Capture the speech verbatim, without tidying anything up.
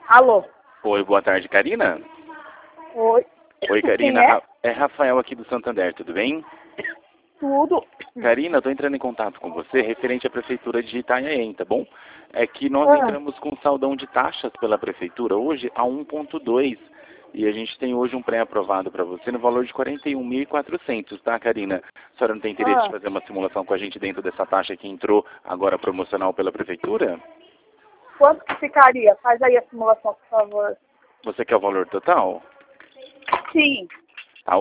Alô? Oi, boa tarde, Karina. Oi. Oi, Karina. Quem é? É Rafael aqui do Santander, tudo bem? Tudo. Karina, eu tô entrando em contato com você referente à Prefeitura de Itanhaém, tá bom? É que nós Ah, entramos com saldão de taxas pela Prefeitura hoje a um ponto dois. E a gente tem hoje um pré-aprovado para você no valor de quarenta e um mil e quatrocentos, tá, Karina? A senhora não tem interesse de ah. fazer uma simulação com a gente dentro dessa taxa que entrou agora promocional pela Prefeitura? Quanto que ficaria? Faz aí a simulação, por favor. Você quer o valor total? Sim.